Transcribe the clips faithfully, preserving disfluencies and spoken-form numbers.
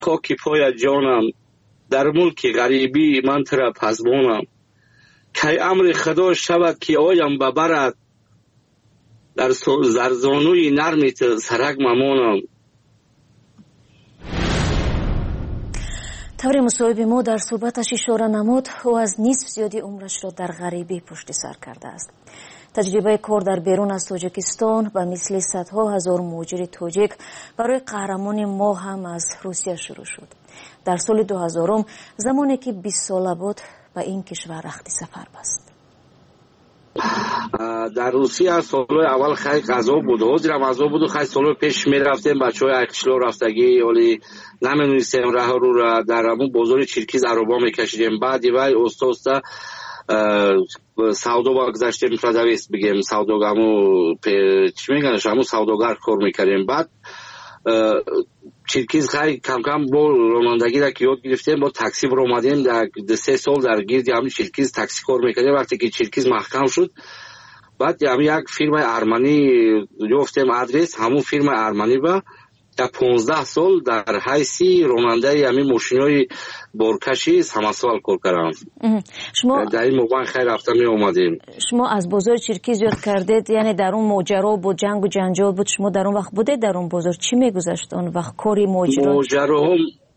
خاک پای جانم در ملک غریبی من ترا پزبانم. کی امر خدا شود که آیم ببرد در زرزانوی نرمیت سرک ممانم. طور مصاحبه ما در صحبتش اشاره نمود او از نصف زیادی عمرش را در غریبی پشت سر کرده است. تجربه کار در بیرون از تاجیکستان به مثل صدها هزار مهاجر تاجیک برای قهرمان ما هم از روسیه شروع شد. در سال دو هزار زمانی که بیست ساله بود به این کشور رخت سفر بست. در روسیه سالهای اول خیلی غذا بود، حاضرم غذا بود و خیلی سالهای پیش می رفتیم بچه های اکشلا رفتگی ولی نمی‌دونستیم راه رو را در همون بازار چیرکیز عربا میکشیدیم. بعد دیوای استا استا سودا بگذاشتیم پردویست بگیم سوداگامو چی میگن همون سوداگر کار میکردیم. بعد چیرکیز خیلی کم کم با رانندگی را که یاد گرفتیم با تاکسی بر اومدیم در سه سال در گرد همین چیرکیز تاکسی کار میکردیم. وقتی که چیرکیز محکم شد بعد همین یک فیرم ارمنی یافتیم آدرس همون فیرم ارمنی با در پانزده سال در حیثی راننده همین ماشینای بارکشی همسال کار کردم. شما در این موقع خیلی رفتم می اومدیم. شما از بازار چیرکیز یاد کردید، یعنی در اون ماجرا بود، جنگ و جنجال بود، شما در اون وقت بودید در اون بازار؟ چی میگذشت اون وقت کاری ماجرا؟ ماجرا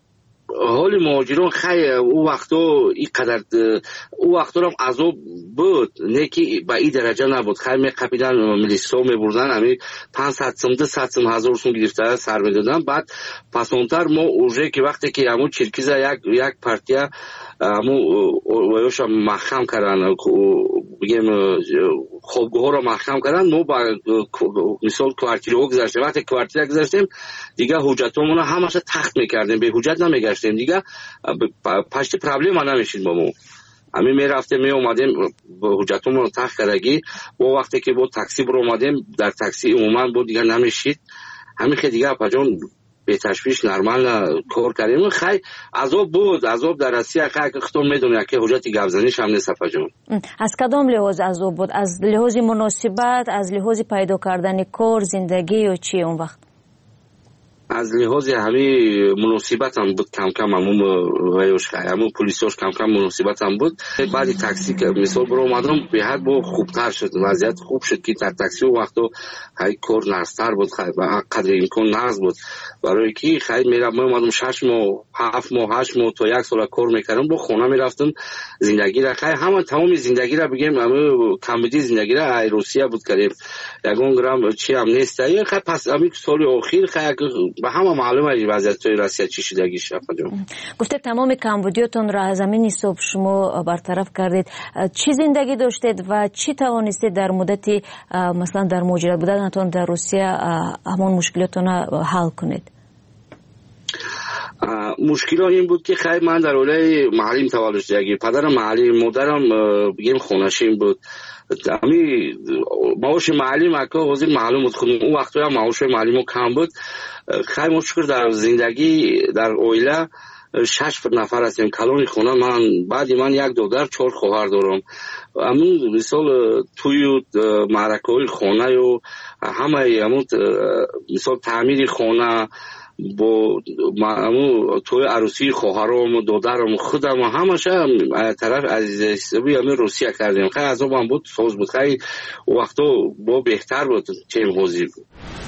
حال مهاجران خیلی او وقتا این قدر او وقتا هم عذاب بود، نه که به این درجه نبود. خیلی میقپیدن ملیسا میبردن همین پانصد سوم ده صد سوم هزار سوم گرفته سر میدادن. بعد پسانتر ما اوجه که وقتی که همون چیرکیز یک یک پارتیا همون ویوش محکم کردن بگیم خوابگاه را محکم کردن ما با مثال کوارتیر ها گذاشتیم. وقتی کوارتیر گذاشتیم دیگه حجتمون همش تخت میکردیم، به حجت نمیگشتیم دیگه، پشت پرابلم نمیشید با ما. همین می رفتیم می اومدیم با حجتمون تخت کردگی و وقتی که با تاکسی بر اومدیم در تاکسی عموما بود دیگه نمیشید. همین که دیگه پجان به تشویش نرمال کار کردیم. خیلی عذاب بود، عذاب در روسیه خیلی خودتون میدونید که حجت گوزنیش هم نیست پجان. از کدام لحاظ عذاب بود؟ از لحاظ مناسبت، از لحاظ پیدا کردن کار، زندگی و چی اون وقت؟ از لحاظ همین مناسبت هم بود کم کم همون ویوش خیلی همون پولیساش کم کم مناسبت هم بود. بعد تاکسی که مثال برو اومدم به حد با خوبتر شد، وضعیت خوب شد که در تاکسی و وقتا خیلی کار نرستر بود، خیلی قدر امکان نرز بود برای که خیلی میرم اومدم شش ماه هفت ماه هشت ماه تا یک سال کار میکردم با خونه میرفتم زندگی را خیلی همون تمام زندگی را بگیم همون کمبودی زندگی را ای روسیه بود کردیم یگان گرم چی هم نیست. خیلی پس همین سال اخیر خیلی به همه معلومه وضعیت توی روسیه چی شدگی شد. گفته تمام کمبودیاتون را از همین حساب شما برطرف کردید. چی زندگی داشتید و چی توانستید در مدتی مثلا در مهاجرت بودنتون در روسیه همون مشکلاتون حل کنید؟ مشکل این بود که خیلی من در اولای محلیم تولد شدگی، پدرم محلی، مادرم بگیم خونشین بود. امی معاش معلم اکا حاضر معلوم بود خودم اون وقتا هم معاش معلم کم بود. خیلی مشکل در زندگی در اویله شش نفر هستیم کلون خونه من، بعد من یک دختر چهار خواهر دارم. همون مثال توی معرکه خونه و همه همون مثال تعمیر خونه با همون توی عروسی خواهرام و دادرم خودم و همش طرف عزیز حسابی همین روسیه کردیم. خیلی عذاب هم بود، سوز بود، خیلی وقتا با بهتر بود چه حوزی بود.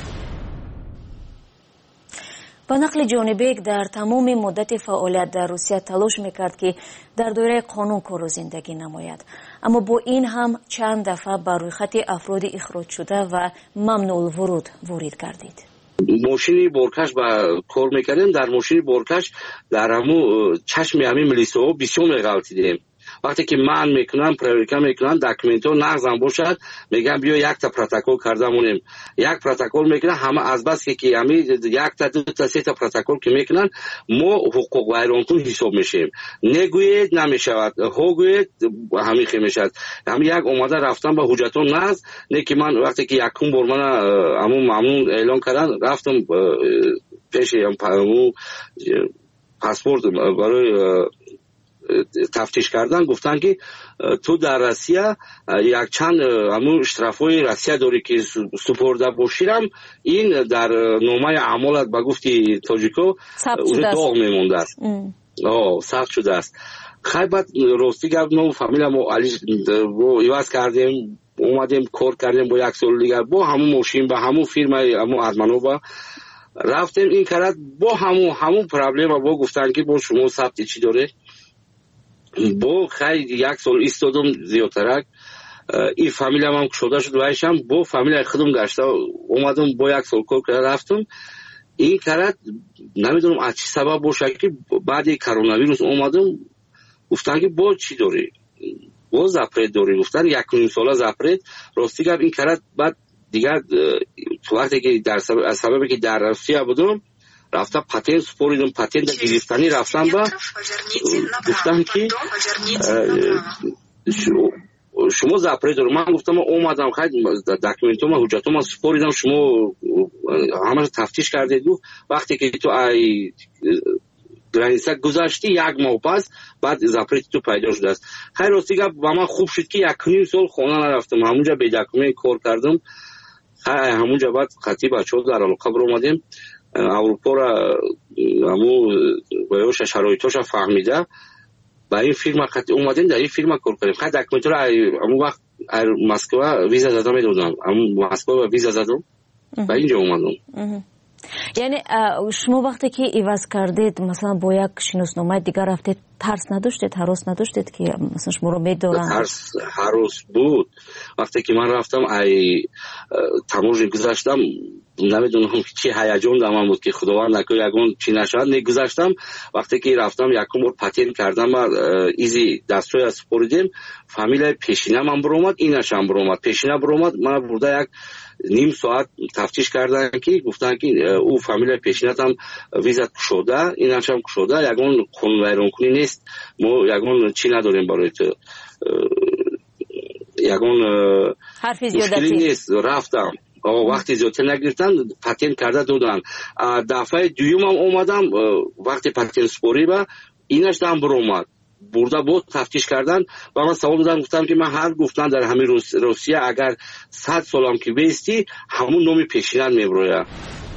با نقل جانبیک در تمام مدت فعالیت در روسیه تلاش میکرد که در دایره قانون کار و زندگی نماید، اما با این هم چند دفعه بر روی خط افراد اخراج شده و ممنوع الورود وارد گردید. ماشینی بارکش با کار میکردیم، در ماشینی بارکش در همون چشم همین ملیسا بسیار میغلطی دیدیم. وقتی که من میکنم پروریکا میکنم داکومنتو نقضم باشد میگم بیا یک تا پروتکل کردمونیم، یک پروتکل میکنن همه از بس که که همین یک تا دو تا سه تا پروتکل که میکنن ما حقوق ویرانتون حساب میشیم. نگوید نمیشود، هوگوید همین خیلی میشد. همین یک اومده رفتم با حجتون نقض نه که من وقتی که یکم بار من همون ممنون اعلان کردن رفتم پیش همون پاسپورت برای تفتیش کردن گفتن که تو در روسیه یک چند همون اشترافای روسیه داری که سپرده باشیرم این در نامه اعمالت به گفتی تاجیکو اون داغ میمونده است. آه ثبت شده است. خیلی بعد راستی گفت ما فامیل ما علی با ایواز کردیم اومدیم کار کردیم با یک سال دیگر با همون ماشین با همون فیرما همون ارمانووا رفتیم این کرد با همون همون پرابلم با گفتن که با شما ثبت چی داره با خیلی یک سال ایستادم زیادترک این فامیل هم شده شد وایشم با فامیل خودم گشته اومدم با یک سال کار کرد رفتم این کرد نمیدونم از چی سبب باشه که بعد کرونا ویروس اومدم گفتن که با چی داری با زپرت داری گفتن یک نیم ساله زپرت راستی گفت این کرد بعد دیگر تو وقتی که در سبب از سببی که در روسیه بودم رفتم پتنت سپوریدم پتنت گرفتنی رفتم با گفتم که شما زپرت داری من گفتم اومدم خیلی داکیومنتوم حجتوم سپوریدم شما همه تفتیش کردید وقتی که تو ای گرانیسه گذاشتی یک ماه پس بعد زپرت تو پیدا شده است. خیلی راستی گفت با من خوب شد که یک نیم سال خونه نرفتم همونجا به داکیومنت کار کردم همونجا بعد خطی بچه ها در علاقه بر اومدیم اروپا را همون بایوش شرایطاش فهمیده با این فیلم خطی اومدیم در این فیلم کار کردیم خیلی داکیومنت را همون وقت مسکو ویزا زدم میدونم همون مسکو ویزا زدم و اینجا اومدم. یعنی شما وقتی که ایواز کردید مثلا با یک شناسنامه دیگر رفتید ترس نداشتید هراس نداشتید که مثلا شما رو میدارن؟ ترس هراس بود وقتی که من رفتم ای تماشا گذاشتم نمیدونم چی هیجان در من بود که خداوند نکنه یگون چی نشد نگذاشتم وقتی که رفتم یکم بار پتین کردم و ایزی دستوی از سپوریدیم فامیل پیشینه من برومد اینش هم برومد پیشینه برومد من برده یک نیم ساعت تفتیش کردن که گفتن که او فامیل پیشینت هم ویزا کشوده اینش هم کشوده یگون خون ویرون کنی نیست ما یگون چی نداریم برای تو یگون حرفی زیادتی نیست رفتم وقتی زیادتی نگرفتن پتین کرده دودن دفعه دویم هم اومدم وقتی پتین سپوری با اینش هم بر اومد برده بود تفتیش کردن و من سوال دادم گفتم که من هر گفتن در همین روس روسیه اگر صد سالم که بیستی همون نومی پیشینن میبروید.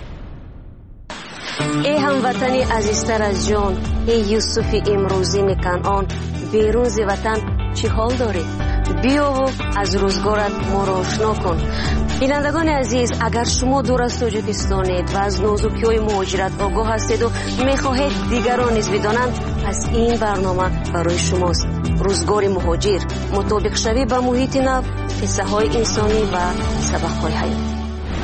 ای هموطنی عزیزتر از جان ای یوسف امروزی کنعان بیرون ز وطن چی حال داری بیا و از روزگارت ما را آشنا کن. بینندگان عزیز اگر شما دور از تاجیکستانید و از نازکی‌های مهاجرت آگاه هستید و میخواهید دیگران نیز بدانند پس این برنامه برای شماست. روزگار مهاجر مطابق شوی با محیط نو قصه های انسانی و سبق های حیات.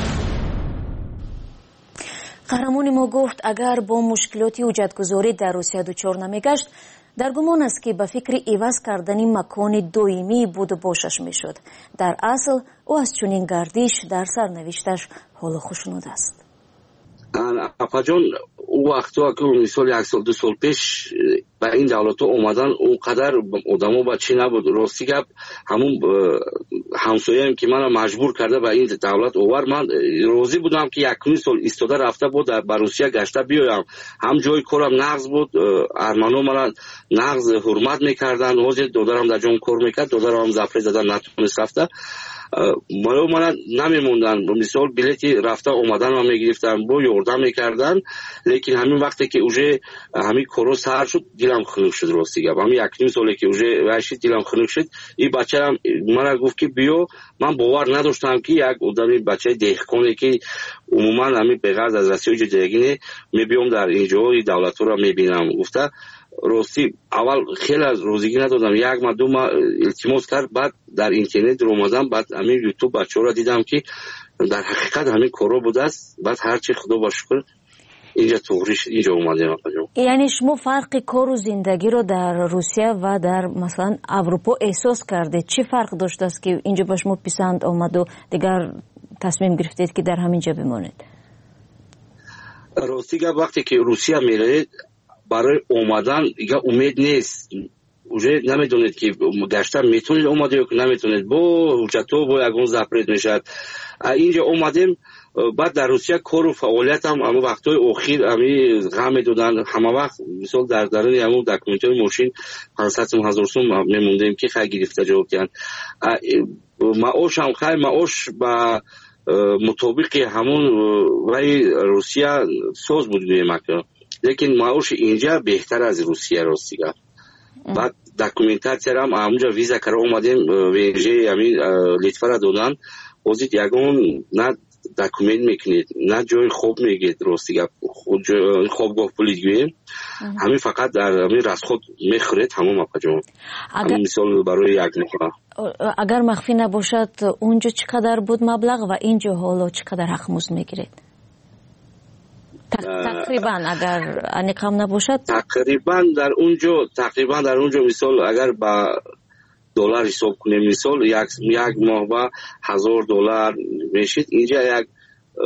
قهرمان ما گفت اگر با مشکلاتی حجتگذاری در روسیه دچار نمیگشت در گمان است که به فکر عوض کردن مکان دائمی بود و باشش میشد. در اصل او از چنین گردش در سرنوشتش حال خوشنود است. اپا جان او وقتا که مثال یک سال دو سال پیش به این دولت ها اومدن اونقدر آدم ها بچه نبود راستی گفت همون همسایه هم که من مجبور کرده به این دولت اوور من راضی بودم که یک سال ایستاده رفته بود به روسیه گشته بیایم هم جای کارم نغز بود ارمنو من نغز حرمت میکردن حاضر دادرم در جام کار میکرد دادرم هم زفره زدن نتونست رفته مالو من نمیموندن مثال بلیتی رفته اومدن و میگرفتن با یاردم میکردن لیکن همین وقتی که اوجه همین کورو سر شد دیلم خنک شد راستی گفت همین یک نیم ساله که اوجه واشی دیلم خنک شد این بچه هم من گفت که بیا من باور نداشتم که یک آدمی بچه دهقانی که عموما همین به غرض از روسیه جدیگینه میبیام در اینجا این دولت رو میبینم گفته راستی اول خیلی از روزگی ندادم یک ما دو ما التماس کرد بعد در اینترنت رو اومدم بعد همین یوتیوب بچه ها را دیدم که در حقیقت همین کارا بوده است بعد هرچی خدا با شکر اینجا توریش اینجا اومدیم. یعنی شما فرق کار و زندگی رو در روسیه و در مثلا اروپا احساس کرده چی فرق داشته است که اینجا با شما پسند آمد و دیگر تصمیم گرفتید که در همینجا بمانید؟ راستی وقتی که روسیه میرید برای اومدن دیگه امید نیست اوجه نمیدونید که گشتن میتونید اومده یا که نمیتونید با حجتو با یکون زپرید میشد اینجا اومدیم بعد در روسیه کار و فعالیت هم اما وقتای اخیر امی غم دادن همه وقت مثال در درون همون دکومنت‌های ماشین پانصد هزار سوم میموندیم که خیلی گرفته جواب کردن معاش هم خیلی معاش با مطابق همون ولی روسیه ساز بود میمکن لیکن معاش اینجا بهتر از روسیه راستیگه بعد دکومنتاسیا هم همونجا ویزا کرده اومدیم ویژه همین لیتوا را دادن بازید یکون نه دکومنت میکنید نه جای خوب میگید راستیگه خوابگاه پولیدگویی همین فقط در همین رسخود میخورید همون مپجون همین مثال برای یک نفر اگر مخفی نباشد اونجا چقدر بود مبلغ و اینجا حالا چقدر حقموز میگیرید تقریبا اگر انیقام نباشد تقریبا در اونجا تقریبا در اونجا مثال اگر با دلار حساب کنیم مثال یک یک ماه با هزار دلار میشید اینجا یک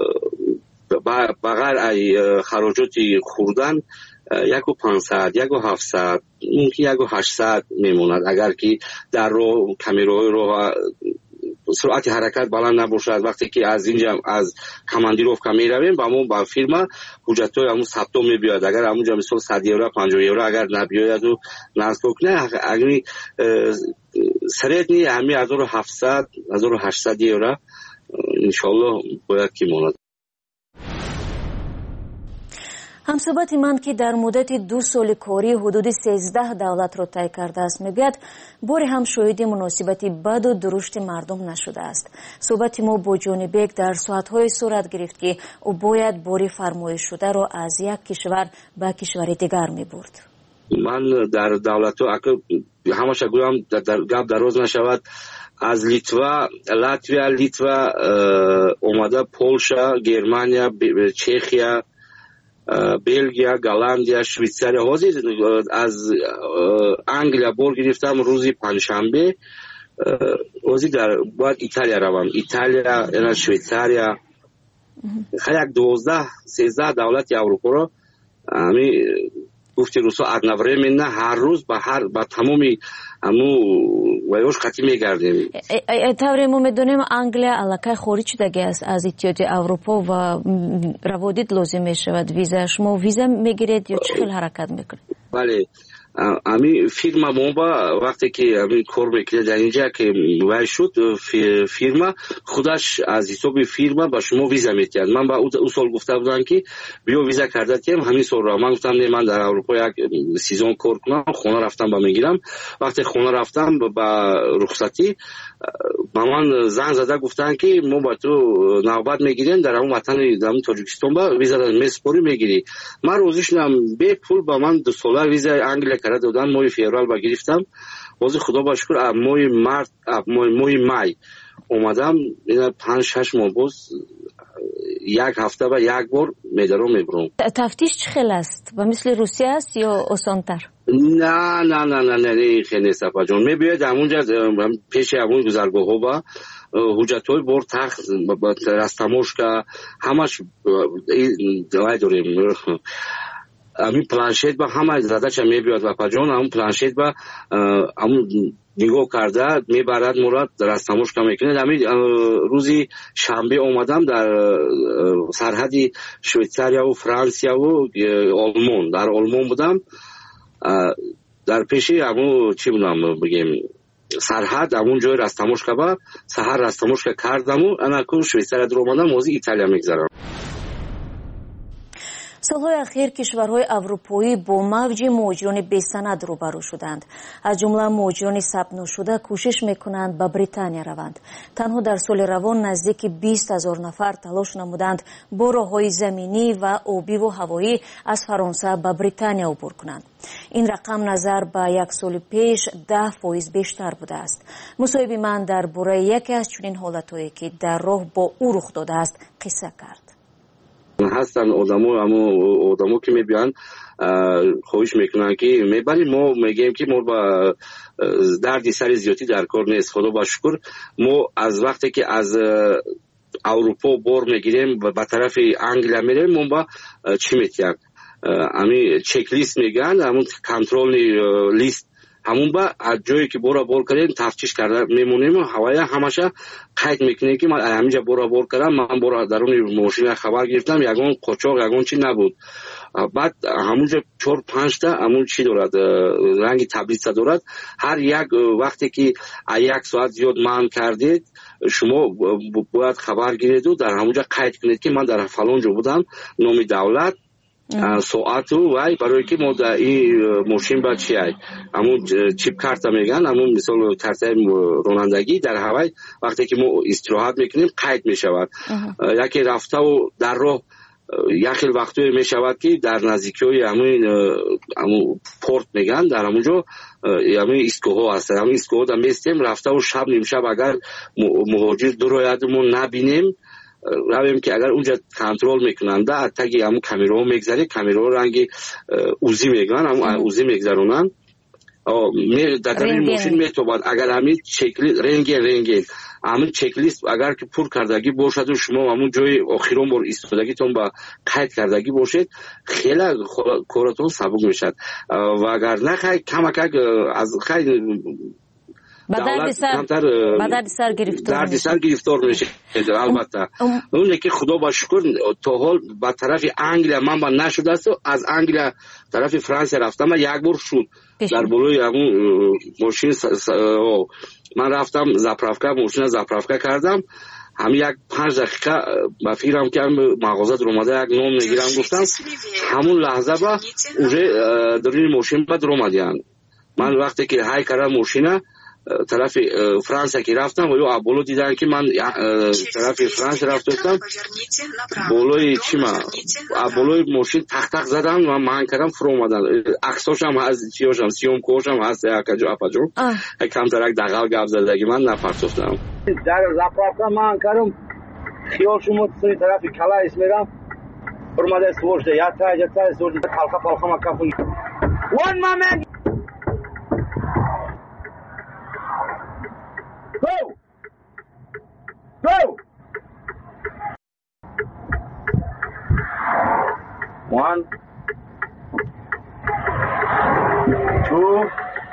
بغیر ای خراجات خوردن یک و پانصد یک و هفتصد ممکن یک و هشتصد میموند اگر که در رو کمیرهای رو سرعت حرکت بلند نباشد وقتی که از اینجا از کماندیروفکا میرویم با همون با فیرما حجتای همون ثبت میبیاد اگر همونجا مثلا صد یورو پنجاه یورو اگر نبیاید و نزد کنه اگر سریعت نی همین هزار و هفتصد هزار و هشتصد یورو انشالله باید که ماند. همصحبت من که در مدت دو سال کاری حدود سیزده دولت را طی کرده است میگوید باری هم شاهد مناسبت بد و درشت مردم نشده است. صحبت ما با جانی بیگ در ساعتهای صورت گرفت که او باید باری فرمایش شده را از یک کشور به کشور دیگر میبرد. من در دولت ها همش گویم در گپ دراز نشود از لیتوا لاتویا لیتوا اومده پولشا گرمانیا چخیا بلژیا گالندیا شویتساریا حاضر از انگلیا بور گرفتم روزی پنجشنبه حاضر در باید ایتالیا روم ایتالیا یا شویتساریا خیلی یک دوازده سیزده دولت اروپا رو همی گفتی روسا اگنوره منه هر روز با هر با تمامی همو ویوش خطی میگردیم. طوری ما میدونیم انگلیا علاقه خارج شده است از اتحادیه اروپا و روادید لازم میشود ویزا. شما ویزا میگیرید یا چه خیلی حرکت میکنید؟ بله امی فیرما بومبا وقتی که امی کار میکنه در اینجا که وای شد فیرما خودش از حساب فیرما با شما ویزا میداد. من با او سال گفته بودم که بیا ویزا کرده که همین سال را من گفتم نه من در اروپا یک سیزن کار کنم خونه رفتم با میگیرم وقتی خونه رفتم با رخصتی با من زنگ زده گفتن که ما با تو نوبت میگیریم در اون وطن در تاجیکستان با ویزا میسپوری میگیری. من روزش نم به پول با من دو ساله ویزا انگلیس کرده دادن ماه فوریه با گرفتم باز خدا باشکر ماه مارت ماه ماه مای اومدم اینا پنج شش ماه باز یک هفته و یک بار میدارم میبرم. تفتیش چه خیلی است و مثل روسیه است یا آسان‌تر؟ نه نه نه نه نه خیلی نیست اپا جان میبیاید همونجا پیش همون گذرگاه ها با حجتهای بار تخت رستموش که همش دوای داریم همین پلانشیت با همه زده چه میبیاد و پجان همون پلانشیت با همون نگاه کرده میبرد مراد رستموش که میکنه. همین روزی شنبه اومدم در سرحدی شویتساریا و فرانسیا و آلمان در آلمان بودم در پیشی همون چی بودم بگیم سرحد همون جای رستموش که با سهر رستموش که کردم و انا که شویتساریا در اومدم موزی ایتالیا میگذارم. سالهای اخیر کشورهای اروپایی با موج مهاجران بی‌سند روبرو شدند. از جمله مهاجران ثبت نشده کوشش میکنند به بریتانیا روند. تنها در سال روان نزدیک بیست هزار نفر تلاش نمودند با راههای زمینی و آبی و هوایی از فرانسه به بریتانیا عبور کنند. این رقم نظر به یک سال پیش ده فایز بیشتر بوده است. مصاحبه من در باره یکی از چنین حالتهایی که در راه با او رخ داده است قصه کرد. هستن آدمو همو آدمو که میبیان خواهش میکنن که میبریم ما میگیم که ما با دردی سر زیادی در کار نیست. خدا با شکر ما از وقتی که از اروپا بار میگیریم و به طرف انگلیا میریم ما با چی میتیم امی چک لیست میگن همون کنترل لیست همون با از جایی که برا بول کردیم تفتیش کرده میمونیم و هوای همشه قید میکنه که من همینجا برا بول کردم. من برا درون ماشین خبر گرفتم یگان قاچاق یگان چی نبود. بعد همونجا چهار پنج تا همون چی دارد رنگی تبلیغ دارد. هر یک وقتی که یک ساعت زیاد من کردید شما باید خبر گیرید و در همونجا قید کنید که من در فلان جا بودم، نام دولت، ساعت و وای برای که ما در این ماشین با چی های همون چیپ کارت میگن، همون مثال کارت رانندگی در هوای وقتی که ما استراحت میکنیم قید میشود. یکی رفته و در راه یکی وقتی میشود که در نزدیکی های همون همون پورت میگن در همونجا همون ایستگاه هست. همون ایستگاه در میستیم رفته و شب نیم شب اگر مهاجر درویدمون نبینیم رویم که اگر اونجا کنترل میکنن در تگی همون کامیرا میگذاری، کامیرا رنگی اوزی میگن، همون اوزی میگذارونن در درین ماشین میتوباد. اگر همین چکلی رنگی رنگی همین چکلیست اگر که پر کردگی باشد و شما همون جای آخرون بار ایستادگی تون با قید کردگی باشید خیلی کارتون سبک میشد و اگر نه خیلی کمک از خیلی بدرد سر گرفتار میشه سر گرفتار میشه البته. اونه که خدا با شکر تا حال با طرف انگلیا من با نشده است، از انگلیا طرف فرانسه رفتم یک بار شد در بالای همون ماشین من رفتم زاپراوکا ماشین زاپراوکا کردم. هم یک پنج دقیقه با فکرم که مغازه رو اومده یک نام میگیرم گفتم همون لحظه با اونجا در این ماشین با در اومدن. من وقتی که های کردم ماشینه طرف فرانسه که رفتم و یو ابولو دیدن که من طرف فرانسه رفتم بولوی چی ما ابولوی ماشین تخت تخت زدم و من کردم فرو اومدن. عکساشم از چیاشم سیوم کوشم هست یکجا اپاجو کم ترک دغل گپ زدگی من نپرسفتم. در زاپراوکا من کردم خیال شما سری طرف کلاس میرم اومده سوژ یا تا یا تا سوژ پالخا پالخا ما کافون one moment go go one two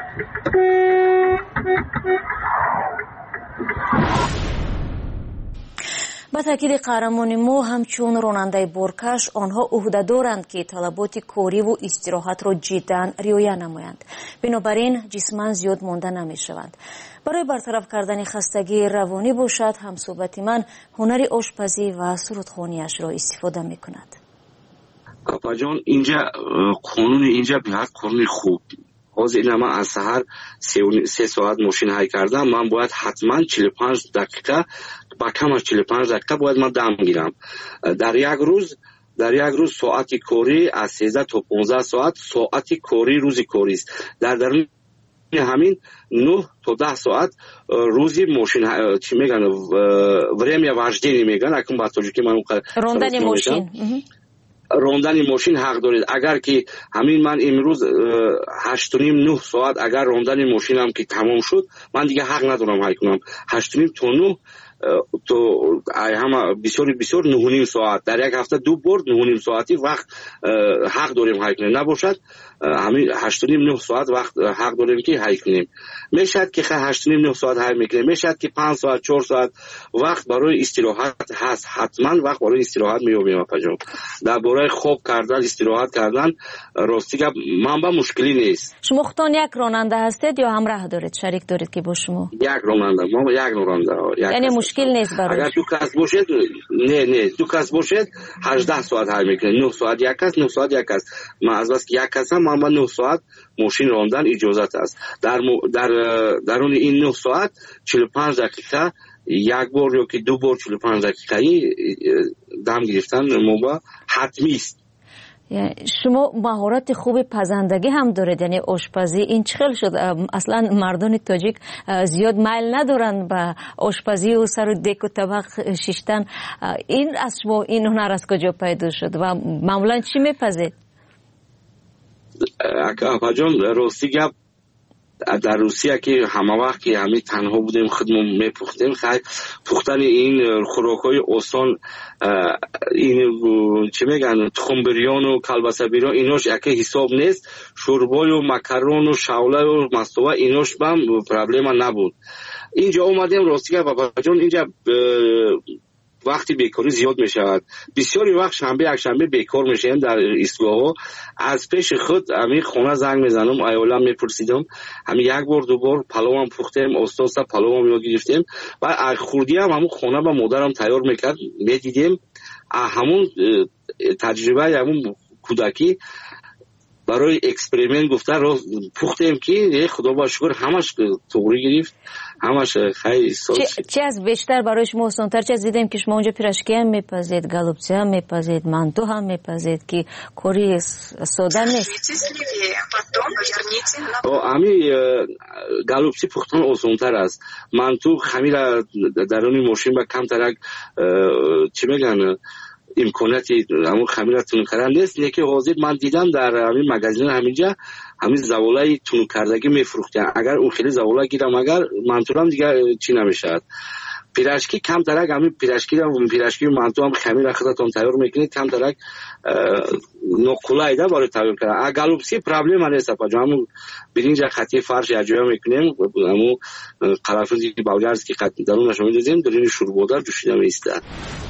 با تاکید قهرمان ما همچون راننده بارکش آنها عهده دارند که طلبات کاری و استراحت را جدا رعایت نمایند، بنابراین جسماً زیاد مانده نمی شوند. برای برطرف کردن خستگی روانی باشد همصحبت من هنر آشپزی و سرودخوانیش را استفاده می کند. کاپا جان اینجا قانون اینجا بیاد قانون خوب باز این من از سحر سه ساعت ماشین های کردم من باید حتما چهل و پنج دقیقه با کم از چهل و پنج دقیقه باید من دم گیرم. در یک روز در یک روز ساعت کاری از سیزده تا پانزده ساعت ساعت کاری روزی کاری است. در درون همین نه تا ده ساعت روزی ماشین چی میگن время вождения میگن اکنون با توجه که من راندن ماشین راندن ماشین حق دارید. اگر که همین من امروز هشت و نیم نه ساعت اگر راندن ماشینم که تمام شد من دیگه حق ندارم های کنم هشت و نیم تا نه تو همه بسیار بسیار نه و نیم ساعت در یک هفته دو بار نه و نیم ساعتی وقت حق داریم های کنیم. نباشد همین هشت و نیم نه ساعت وقت حق داریم که های کنیم. میشد که هشت و نیم نه ساعت های میکنیم، میشد که پنج ساعت چهار ساعت وقت برای استراحت هست. حتما وقت برای استراحت میابیم اپاجان. در برای خوب کردن استراحت کردن راستی که من با مشکلی نیست. شما خودتان یک راننده هستید یا همراه دارید شریک دارید که با شما؟ یک راننده ما یک راننده یعنی مشکل نیست برای اگر تو کس باشید نه نه تو کس باشید هجده ساعت های میکنه نه ساعت یک کس نه ساعت یک کس من از بس یک کس هم من با نه ساعت ماشین راندن اجازت است. در در درون این نه ساعت چهل و پنج دقیقه یک بار یا که دو بار چهل و پنج دقیقه دم گرفتن موبا حتمی است. شما مهارت خوب پزندگی هم دارید یعنی آشپزی این چخل شد اصلا مردان تاجیک زیاد میل ندارن به آشپزی و سر و دک و طبق شیشتن. این از شما این هنر از کجا پیدا شد و معمولا چی میپزید؟ اکا جان راستی گپ در روسیه که همه وقت که همین تنها بودیم خودمون میپختیم، خیلی پختن این خوراکای آسان، این چی میگن تخم بریان و کلبسه بریان، ایناش یکی حساب نیست. شوربای و مکرون و شوله و مستوه ایناش بم پرابلم نبود. اینجا اومدیم راستی بابا جان، اینجا وقتی بیکاری زیاد می شود، بسیاری وقت شنبه یک شنبه بیکار میشیم در ایستگاه ها. از پیش خود همین خونه زنگ میزنم، ایالم میپرسیدم، همین یک بار دو بار پلو هم پختیم، استاد پلو هم یاد گرفتیم و خوردی هم همون خونه با مادرم تیار میکرد، میدیدیم. همون تجربه همون کودکی برای اکسپریمنت گفته رو پختیم که خدا با شکر همش توری گرفت، همش خیلی سال. چه از بیشتر برای شما آسان‌تر؟ چه از دیدیم که شما اونجا پیراشکی هم میپزید، گالوپسی هم میپزید، مانتو هم میپزید که کاری ساده نیست. امی گالوپسی پختن آسان‌تر است. مانتو خمیر درونی ماشین با کم ترک چی میگن امکاناتی همون خمیر تون کردن نیست. یکی حاضر من دیدم در همین مغازین همینجا همین زوالای تون کردگی میفروختن. اگر اون خیلی زوالا گیرم اگر منطورم دیگه چی نمیشد. پیراشکی کم ترک همین پیراشکی هم پیراشکی منطور هم خمیر خودتون تیار میکنید، کم ترک نقلایده برای تیار کردن. گالوپسی پرابلم نیست پاجا، همون برنج خطی فرش اجرا میکنیم، همون قرافزی باوجرز که خط درونش میذاریم، درین شوربودار جوشیده میسته.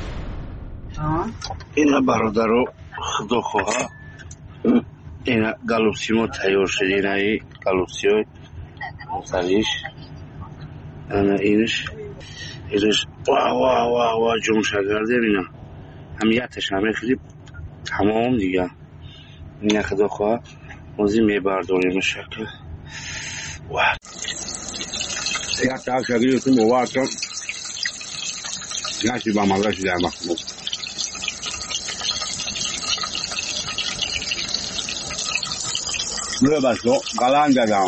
اینا برادرو خدا خواه اینا گالوپسی ما تیار شده، اینا ای گالوپسی های مختلف اینا اینش اینش واه واه واه واه جون شگرده اینا همیتش همه خیلی تمام دیگه. اینا خدا خواه موزی میبرداریم شکل واه یک تا شگری تو موارد کن نشی با مدرشی در مخموم روی بسو گلان دادم.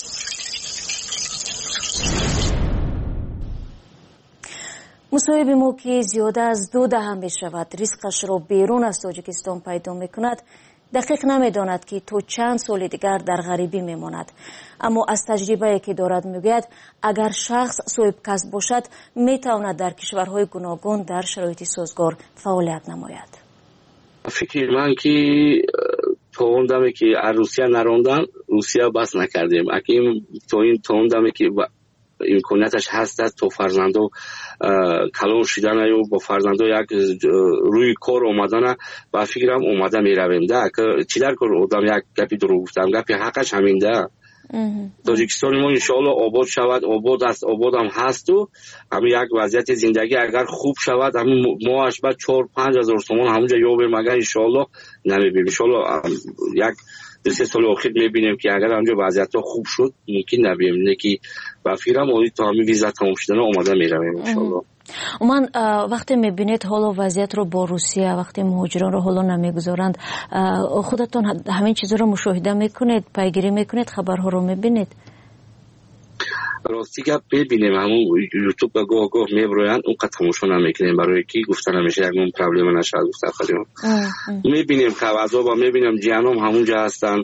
مصاحبه ما که زیاده از دو دهه می شود ریسکش را بیرون از تاجیکستان پیدا می کند، دقیق نمی داند که تو چند سال دیگر در غریبی می ماند. اما از تجربه که دارد می گوید اگر شخص صاحب کسب باشد می تواند در کشورهای گوناگون در شرایط سازگار فعالیت نماید. فکر من که توندمی که از روسیه نراندن روسیه بس نکردیم. اگه تو این توندمی که امکانیتش هست تو فرزندو کلون شدن و با فرزندو یک روی کار اومدن و فکرم اومده میرویم ده که چی در کار آدم یک گپی درو گفتم گپی حقش همین ده. تاجیکستان ما انشاءالله آباد شود، آباد است، آباد هم هست و همین یک وضعیت زندگی اگر خوب شود همین ماهش بعد چهار پنج هزار تومان همونجا یابیم اگر انشاءالله نمیبینیم. انشاءالله یک دو سه سال آخر میبینیم که اگر همونجا وضعیت خوب شد ممکن نبینیم نه که و فکرم آنی تا همین ویزا تمام شدن آماده میرویم انشاءالله. من وقتی میبینید حالا وضعیت رو با روسیه وقتی مهاجران رو حالا نمیگذارند خودتون همین چیزا رو مشاهده میکنید، پیگیری میکنید، خبرها رو میبینید؟ راستی که ببینیم همون یوتیوب به گاه گاه میبرویند اون قد تماشا نمیکنیم برای کی گفتن همیشه یکمون پرابلم نشد گفتن خودمون میبینیم خبرها با میبینم جیانم همونجا هستن.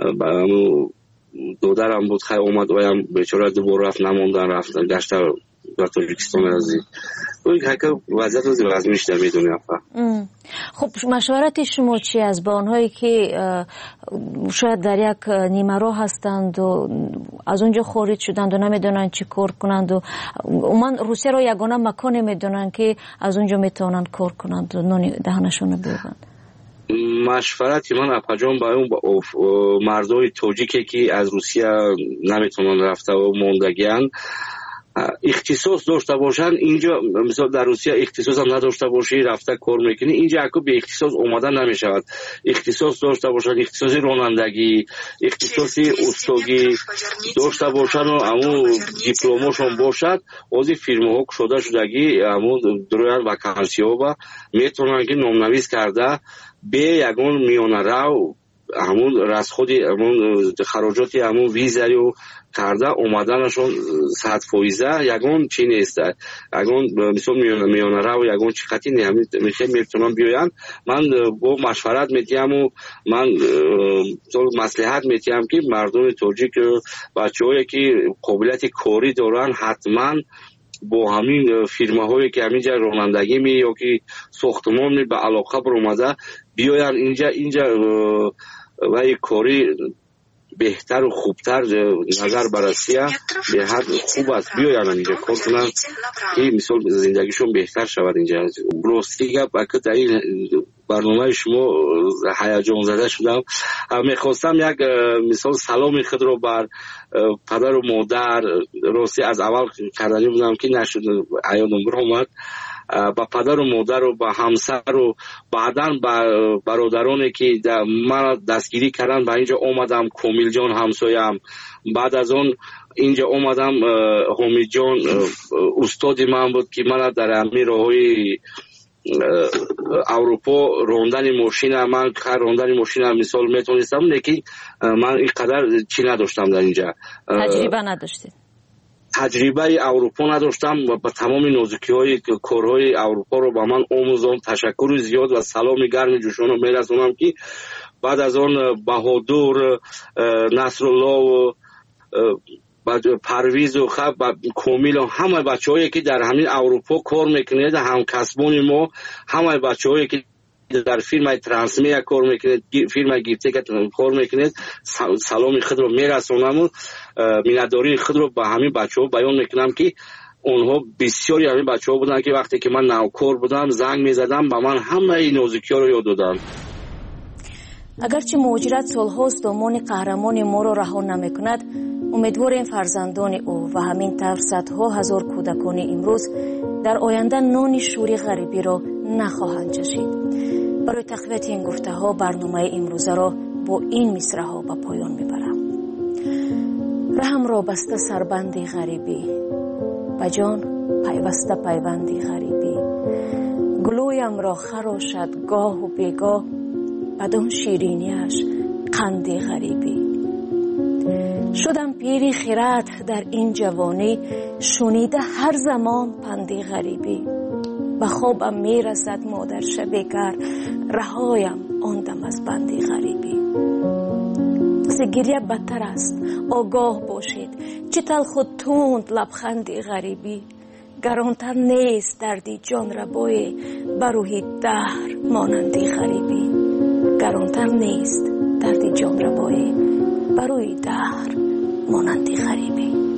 دودرم بود خیلی اومد اویم بیچاره دوباره رفت نموندن رفتن گشت در تاجیکستان رازی اون که وضعیت روزی وزنیش در میدونی افا. خب مشورت شما چی از با آنهایی که شاید در یک نیمه راه هستند و از اونجا خارج شدند و نمیدونن چی کار کنند و من روسیه رو یگانه مکانی میدونن که از اونجا میتونن کار کنند و نانی دهنشون رو بیارند؟ مشورتی من اپاجان با اون مردای تاجیکی که از روسیه نمیتونن رفته و موندگیان اختصاص داشته باشن اینجا، مثلا در روسیه اختصاص هم نداشته باشی رفته کار میکنی اینجا اکو به اختصاص اومدن نمیشود. اختصاص داشته باشن، اختصاص رانندگی، اختصاص استاگی داشته باشن و همون دیپلمشون باشد از این فیرما ها شده شدگی همون درویان وکانسی ها با میتونن که نامنویس کرده به یگون میانه رو همون رسخودی همون خراجاتی همون ویزایی و کرده اومدنشون صد فویزه یگون چی نیست یگون مثل میانه میانه رو و یگون چی خطی نه میخوام میتونم بیاین من با مشورت میتیم و من مصلحت میتیم که مردم تاجیک بچه هایی که قابلیت کاری دارن حتما با همین فیرمه هایی که همینجا رانندگی می یا که ساختمان می به علاقه برآمده بیاین اینجا اینجا و کاری بهتر و خوبتر نظر برسیه به حد خوب است بیاین اینجا کار کنن که مثال زندگیشون بهتر شود اینجا. راستی گپ وقت این برنامه شما هیجان زده شدم. میخواستم یک مثال سلام خود رو بر پدر و مادر راستی از اول کردنی بودم که نشد عیادم برآمد با پدر و مادر و با همسر و بعداً با برادرانی که من دستگیری کردن با اینجا اومدم کمیل جان همسایم بعد از اون اینجا اومدم حمید جان استادی من بود که من در همین راههای اروپا راندن ماشین من کار راندن ماشین مثال میتونستم لیکن من اینقدر چی نداشتم در اینجا تجربه نداشتید تجربه اروپا نداشتم و با تمام نازکی های کارهای اروپا رو با من آموزان تشکر زیاد و سلام گرم جوشان رو میرسونم که بعد از آن بهادر نصرالله و پرویز و خب کمیل و همه بچه هایی که در همین اروپا کار میکنید هم کسبون ما همه بچه هایی که در فیلم ترانسمیا کار میکنید فیلم گیفته که کار میکنید سلام خود رو میرسونم و مینداری خود رو به همین بچه ها بیان میکنم که اونها بسیاری همین بچه ها بودن که وقتی که من نوکار بودم زنگ میزدم با من همه این نازکی ها رو یاد دادن. اگرچه مهاجرت سالهاست دامان قهرمان ما را رها نمیکند امیدواریم فرزندان او و همین طور صدها هزار کودکان امروز در آینده نان شوری غریبی را نخواهند چشید. برای تقویت این گفته ها برنامه امروزه را با این مصرع ها به پایان میبرم. رحم را بسته سربندی غریبی به جان پیوسته پیوندی غریبی گلویم را خراشد گاه و بیگاه بدان شیرینیش قندی غریبی شدم پیری خیرت در این جوانی شنیده هر زمان پندی غریبی به خوابم میرسد مادر شبیگر رهایم آندم از بندی غریبی زگریه بدتر است آگاه باشید چه تلخ و تند لبخندی غریبی گرانتر نیست دردی جان ربای بروی دهر مانندی غریبی گرانتر نیست دردی جان ربای بروی دهر مانندی غریبی.